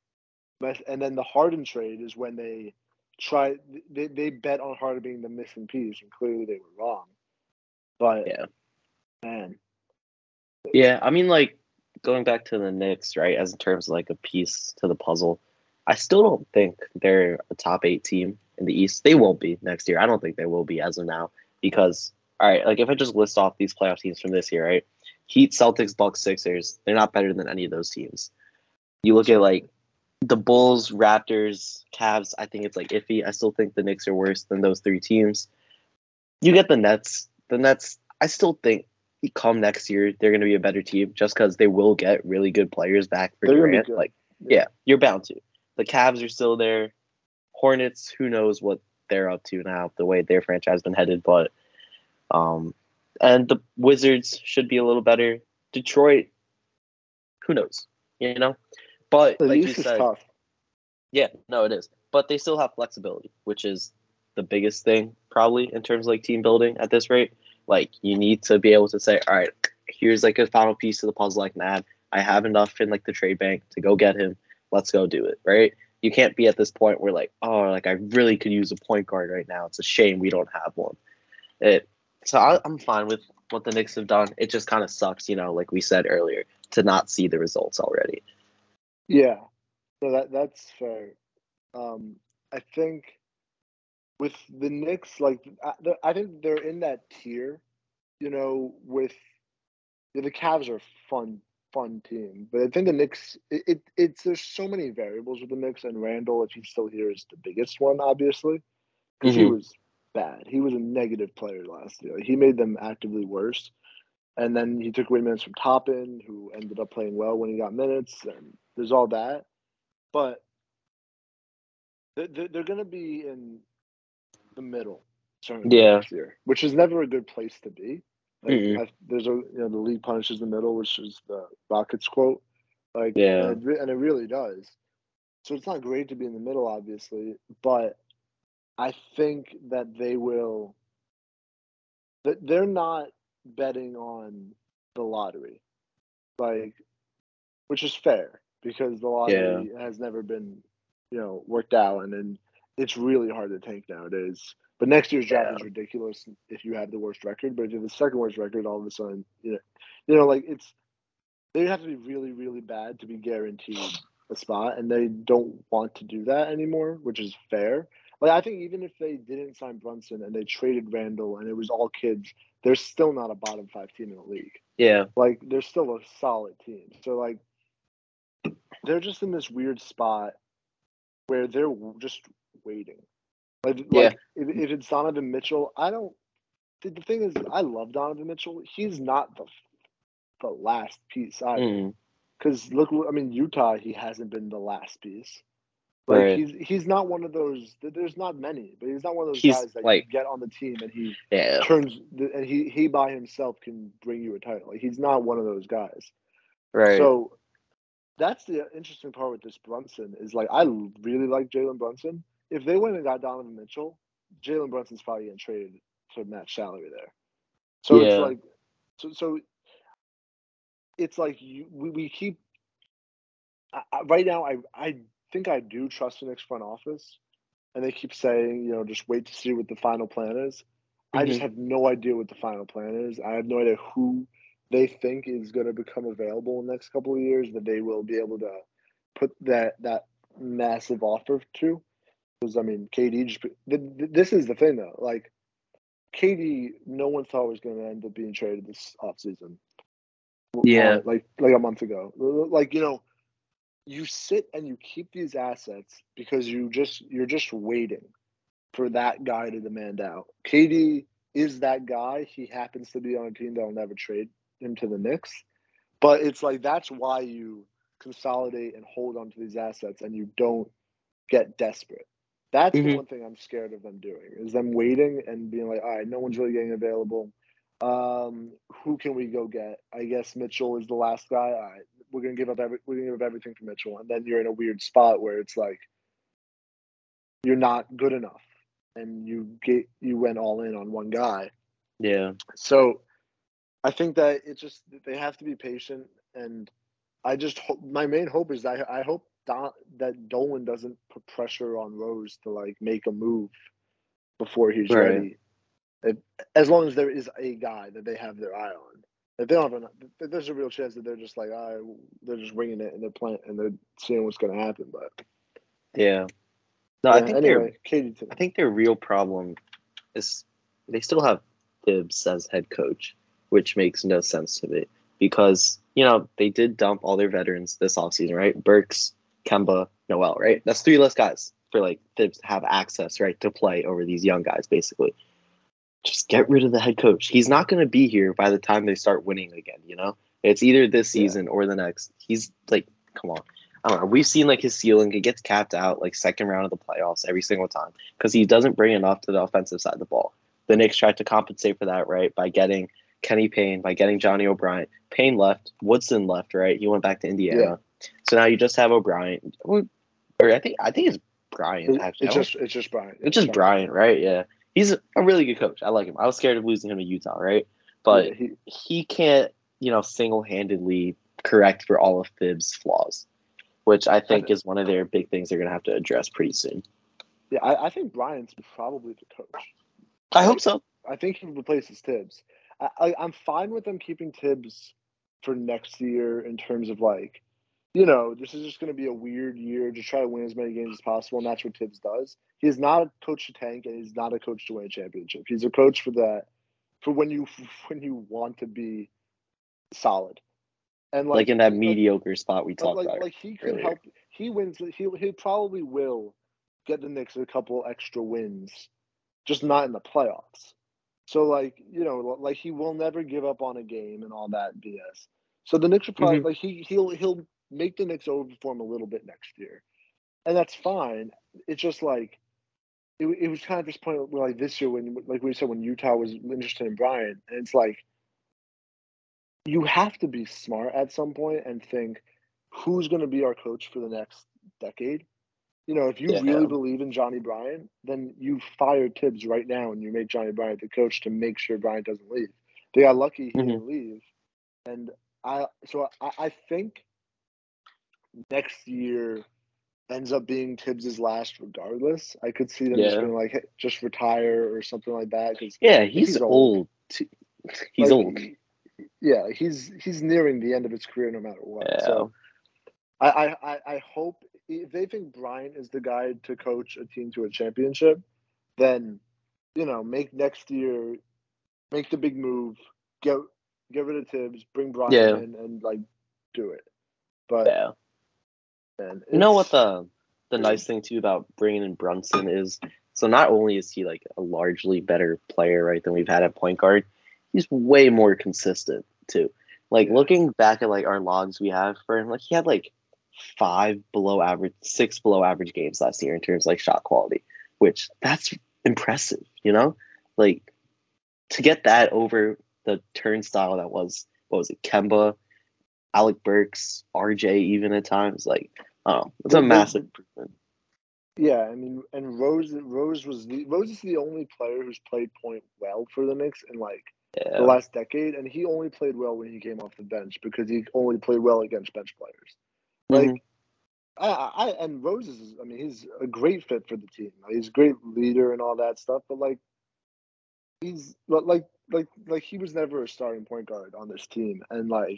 and then the Harden trade is when they try they, they bet on Harden being the missing piece, and clearly they were wrong. But Yeah. man, Yeah. I mean, like going back to the Knicks, right? As in terms of like a piece to the puzzle, I still don't think they're a top eight team in the East. They won't be next year. I don't think they will be as of now because, all right, like if I just list off these playoff teams from this year, right? Heat, Celtics, Bucks, Sixers. They're not better than any of those teams. You look at like the Bulls, Raptors, Cavs. I think it's like iffy. I still think the Knicks are worse than those three teams. You get the Nets. The Nets, I still think come next year they're going to be a better team just because they will get really good players back for they're gonna be Durant. good. Like, yeah, you're bound to. The Cavs are still there. Hornets, who knows what they're up to now, the way their franchise has been headed. But um, and the Wizards should be a little better. Detroit, who knows? You know, but The like you East is said, tough. yeah, no, it is. But they still have flexibility, which is the biggest thing probably in terms of like team building at this rate. Like you need to be able to say, all right, here's like a final piece to the puzzle I can add. I have enough in like the trade bank to go get him. Let's go do it, right? You can't be at this point where like, oh, like I really could use a point guard right now. It's a shame we don't have one. It so I, I'm fine with what the Knicks have done. It just kind of sucks, you know, like we said earlier, to not see the results already. Yeah, so that that's fair. Um, I think with the Knicks, like I, I think they're in that tier, you know, with yeah, the Cavs are a fun, fun team, but I think the Knicks. It, it it's there's so many variables with the Knicks, and Randall, if he's still here, is the biggest one, obviously, because he Hmm. was bad. He was a negative player last year. He made them actively worse, and then he took away minutes from Toppin, who ended up playing well when he got minutes, and there's all that. But they're, they're going to be in the middle certainly Yeah. next year, which is never a good place to be. Like Mm-mm. I, there's a you know the league punishes the middle, which is the Rockets quote. Like Yeah. and it, and it really does. So it's not great to be in the middle, obviously, but I think that they will. That they're not betting on the lottery, like, which is fair because the Yeah. lottery has never been, you know, worked out, and then it's really hard to tank nowadays. But next year's draft Yeah. is ridiculous if you have the worst record. But if you have the second worst record, all of a sudden, you know, you know, like it's they have to be really, really bad to be guaranteed a spot, and they don't want to do that anymore, which is fair. Like I think even if they didn't sign Brunson and they traded Randall and it was all kids, they're still not a bottom five team in the league. Yeah. Like they're still a solid team. So like they're just in this weird spot where they're just waiting. Like Yeah. like if, if it's Donovan Mitchell, I don't. The the thing is, I love Donovan Mitchell. He's not the the last piece either. Mm. Because look, I mean, Utah, he hasn't been the last piece. Like Right. he's he's not one of those. There's not many, but he's not one of those He's guys that like, you get on the team and he yeah. turns and he he by himself can bring you a title. Like he's not one of those guys. Right. So that's the interesting part with this Brunson is like I really like Jalen Brunson. If they went and got Donovan Mitchell, Jalen Brunson's probably getting traded to match salary there. So it's Yeah. like, so so it's like you we, we keep I, I, right now. I I think I do trust the Knicks front office, and they keep saying you know just wait to see what the final plan is. I just Mhm. have no idea what the final plan is. I have no idea who they think is going to become available in the next couple of years that they will be able to put that that massive offer to. Because I mean, K D just this is the thing though. Like K D, no one thought was going to end up being traded this offseason. Yeah. Uh, like like a month ago. Like you know, you sit and you keep these assets because you just you're just waiting for that guy to demand out. K D is that guy. He happens to be on a team that'll never trade him to the Knicks. But it's like that's why you consolidate and hold on to these assets and you don't get desperate. That's the Mhm. one thing I'm scared of them doing is them waiting and being like, all right, no one's really getting available. Um, who can we go get? I guess Mitchell is the last guy. All right, we're gonna give up every we're gonna give up everything for Mitchell, and then you're in a weird spot where it's like you're not good enough, and you get you went all in on one guy. Yeah. So I think that it just they have to be patient, and I just hope my main hope is that I, I hope Don, that Dolan doesn't put pressure on Rose to like make a move before he's Right. ready. If, as long as there is a guy that they have their eye on. If they don't have an, there's a real chance that they're just like, all right, they're just winging it and they're playing and they're seeing what's going to happen. But Yeah. No, I yeah, think their anyway, Katie. I think their real problem is they still have Thibs as head coach, which makes no sense to me because you know they did dump all their veterans this offseason, right? Burks, Kemba, Noel, right? That's three less guys for like Thibs to have access, right, to play over these young guys, basically. Just get rid of the head coach. He's not going to be here by the time they start winning again, you know? It's either this season yeah. or the next. He's like, come on. I don't know. We've seen like his ceiling. He gets capped out like second round of the playoffs every single time because he doesn't bring enough to the offensive side of the ball. The Knicks tried to compensate for that, right, by getting Kenny Payne, by getting Johnny O'Brien. Payne left. Woodson left, right? He went back to Indiana. Yeah. So now you just have O'Brien. Or I think I think it's Bryant, actually. It's just, it's just Bryant. It's just Bryant, right? Yeah. He's a really good coach. I like him. I was scared of losing him to Utah, right? But yeah, he, he can't, you know, single-handedly correct for all of Thibs' flaws, which I think I th- is one of their big things they're going to have to address pretty soon. Yeah, I, I think Bryant's probably the coach. I, I hope so. I think he replaces Thibs. I, I, I'm fine with them keeping Thibs for next year in terms of, like, you know, this is just going to be a weird year. Just try to win as many games as possible, and that's what Thibs does. He is not a coach to tank, and he's not a coach to win a championship. He's a coach for that, for when you when you want to be solid, and like, like in that like, mediocre spot we talked like, about. Like he can earlier. help. He wins. He he probably will get the Knicks a couple extra wins, just not in the playoffs. So like you know, like he will never give up on a game and all that B S. So the Knicks are probably mm-hmm. like he he'll he'll. make the Knicks overperform a little bit next year. And that's fine. It's just like, it, it was kind of this point where like this year when, like we said, when Utah was interested in Bryant, and it's like, you have to be smart at some point and think, who's going to be our coach for the next decade? You know, if you Yeah. really believe in Johnny Bryant, then you fire Tibbs right now and you make Johnny Bryant the coach to make sure Bryant doesn't leave. They got lucky he hmm didn't leave, and I so I, I think next year ends up being Tibbs's last, regardless. I could see them just Yeah. being like, hey, just retire or something like that because Yeah. like, He's he's old. old. Too. He's Like, old. yeah, he's he's nearing the end of his career no matter what. Yeah. So I I, I I hope if they think Bryant is the guy to coach a team to a championship, then you know make next year make the big move, get get rid of Tibbs, bring Bryant Yeah. in, and like do it. But Yeah. man, You know what it's the the weird. nice thing too about bringing in Brunson is, so not only is he like a largely better player, right, than we've had at point guard, he's way more consistent too. Like Yeah, looking back at like our logs we have for him, like he had like five below average, six below average games last year in terms of like shot quality, which that's impressive, you know? Like to get that over the turnstile that was what was it, Kemba, Alec Burks, R J, even at times. Like, oh, it's a they, they massive improvement. yeah. I mean, and Rose Rose was the Rose is the only player who's played point well for the Knicks in like the Yeah. last decade, and he only played well when he came off the bench because he only played well against bench players. hmm Like I, I and Rose is, I mean, he's a great fit for the team. He's a great leader and all that stuff, but like he's like like like he was never a starting point guard on this team, and like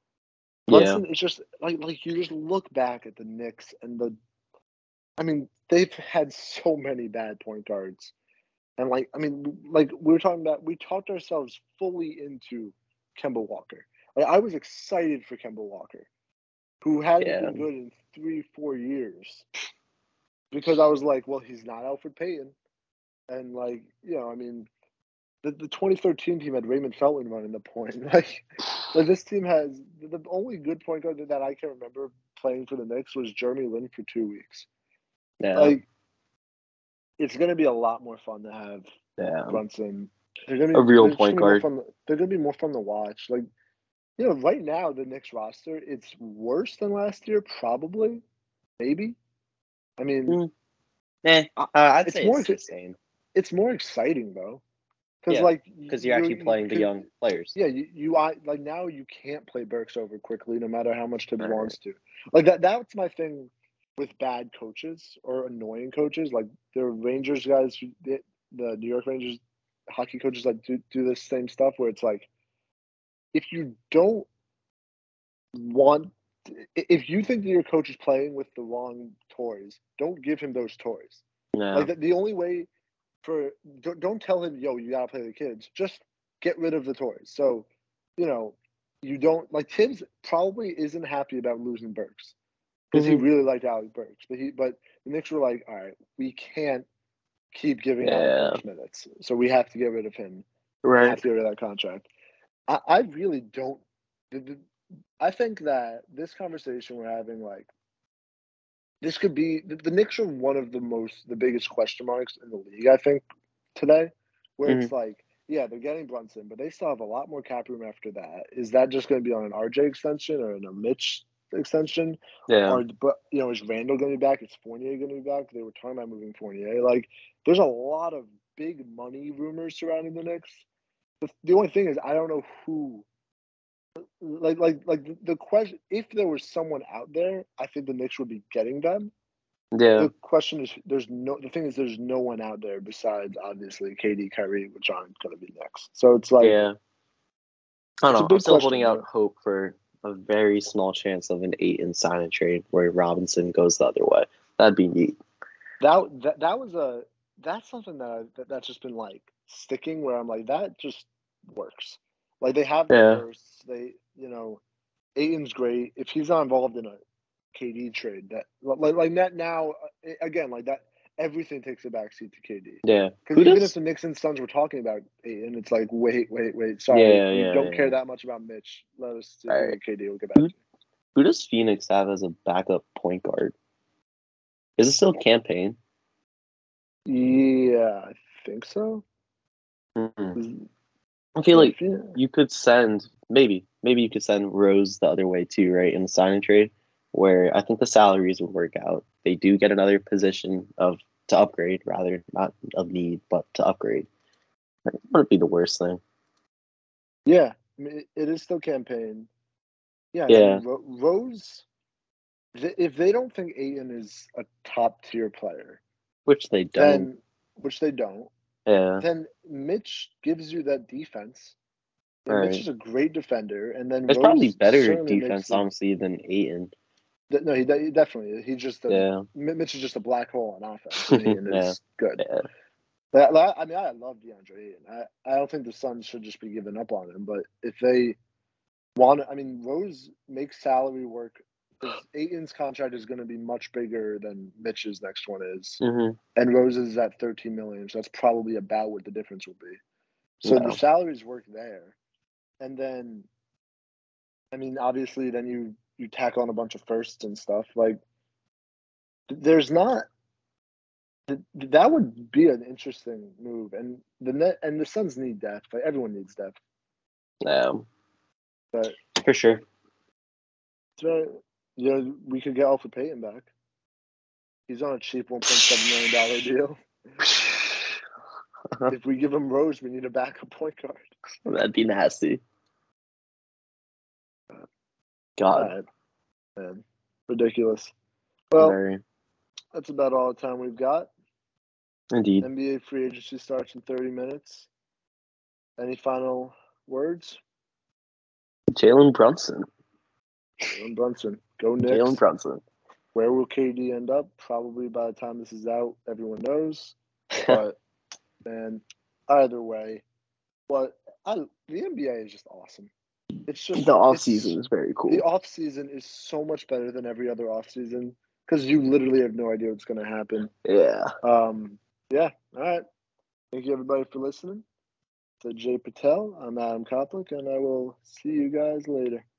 Yeah. Brunson is just like like you just look back at the Knicks and the I mean they've had so many bad point guards, and like I mean like we were talking about we talked ourselves fully into Kemba Walker. Like I was excited for Kemba Walker, who hadn't Yeah. been good in three four years, because I was like, well, he's not Alfred Payton, and like you know I mean the, the twenty thirteen team had Raymond Felton running the point. Like, like this team has the only good point guard that I can remember playing for the Knicks was Jeremy Lin for two weeks. Yeah. Like, it's gonna be a lot more fun to have Yeah. Brunson. They're gonna A be real they're just point gonna be more guard. fun. They're gonna be more fun to watch. Like, you know, right now the Knicks roster it's worse than last year, probably, maybe. I mean, Mm. Eh, I, uh, I'd it's say more it's the same. it's more exciting though, because Yeah. like Because you're you actually you playing the because young players. yeah, you, you I like now you can't play Burks over quickly no matter how much Tibbs Right. wants to. Like that that's my thing with bad coaches or annoying coaches. Like the Rangers guys, the, the New York Rangers hockey coaches like do, do this same stuff where it's like if you don't want if you think that your coach is playing with the wrong toys, don't give him those toys. Yeah. Like the, the only way for don't, don't tell him, yo, you gotta play the kids. Just get rid of the toys. So, you know, you don't like Tibbs probably isn't happy about losing Burks because he hmm really liked Alec Burks, but he but the Knicks were like, all right, we can't keep giving Alec Yeah. Burks minutes, so we have to get rid of him and Right. have to get rid of that contract. I, I really don't. The, the, I think that this conversation we're having, like, this could be the, the Knicks are one of the most the biggest question marks in the league. I think today, where hmm it's like, yeah, they're getting Brunson, but they still have a lot more cap room after that. Is that just going to be on an R J extension or a Mitch extension? Yeah. Or, but you know, is Randall going to be back? Is Fournier going to be back? They were talking about moving Fournier. Like, there's a lot of big money rumors surrounding the Knicks. The, the only thing is, I don't know who. Like, like, like the, the question. If there was someone out there, I think the Knicks would be getting them. Yeah. The question is, there's no. The thing is, there's no one out there besides obviously K D, Kyrie, which aren't going to be next. So it's like Yeah. I don't it's a know. I'm big still holding question, out but hope for a very small chance of an eight in sign and trade where Robinson goes the other way. That'd be neat. that that that was a that's something that, I, that that's just been like sticking where I'm like that just works. Like they have their Yeah. bursts. They you know, Aiton's great. If he's not involved in a K D trade, that like like that now uh, again like that everything takes a backseat to K D. Yeah. Because Who even if does? the Knicks and Suns were talking about Aiton, it's like wait wait wait sorry Yeah. we Yeah. don't care Yeah. that much about Mitch. Let us All deal right. with K D. We'll get back Who to Who does Phoenix have as a backup point guard? Is it still Campaign? you. Yeah, I think so. Mm-hmm. I feel like Yeah. you could send maybe maybe you could send Rose the other way too, right? In the signing trade, where I think the salaries would work out. They do get another position of to upgrade, rather not of need, but to upgrade. It wouldn't be the worst thing. Yeah, I mean, it, it is still campaign. Yeah, Yeah. I mean, Ro- Rose. th- If they don't think Ayton is a top tier player, Which they don't. then which they don't, Yeah. then Mitch gives you that defense. And Right. Mitch is a great defender, and then It's Rose probably better certainly defense, makes the. honestly, than Ayton. th- No, he, de- he definitely he just does. Yeah. Mi- Mitch is just a black hole on offense, and Ayton yeah. is good. Yeah. But, I I mean, I love DeAndre Ayton. I, I don't think the Suns should just be giving up on him. But if they want, I mean, Rose makes salary work because Ayton's contract is going to be much bigger than Mitch's next one is, hmm and Rose is at thirteen million, so that's probably about what the difference will be. So No. the salaries work there, and then, I mean, obviously, then you you tack on a bunch of firsts and stuff. Like, there's not. th- That would be an interesting move, and the net and the Suns need depth. Like everyone needs depth, No. but For sure. so, you know, we could get Alfred Payton back. He's on a cheap one point seven million dollar deal. If we give him Rose, we need a backup point guard. That'd be nasty. God. All right, man, ridiculous. Well, Very. that's about all the time we've got. Indeed. N B A free agency starts in thirty minutes. Any final words? Jalen Brunson. Jalen Brunson. Go Knicks. Jalen Brunson. Where will K D end up? Probably by the time this is out, everyone knows. But, man, either way, what I, the N B A is just awesome. It's just the off it's- season is very cool. The off season is so much better than every other off season because you literally have no idea what's going to happen. Yeah. Um, yeah. All right. Thank you everybody for listening. To Jay Patel, I'm Adam Koplik, and I will see you guys later.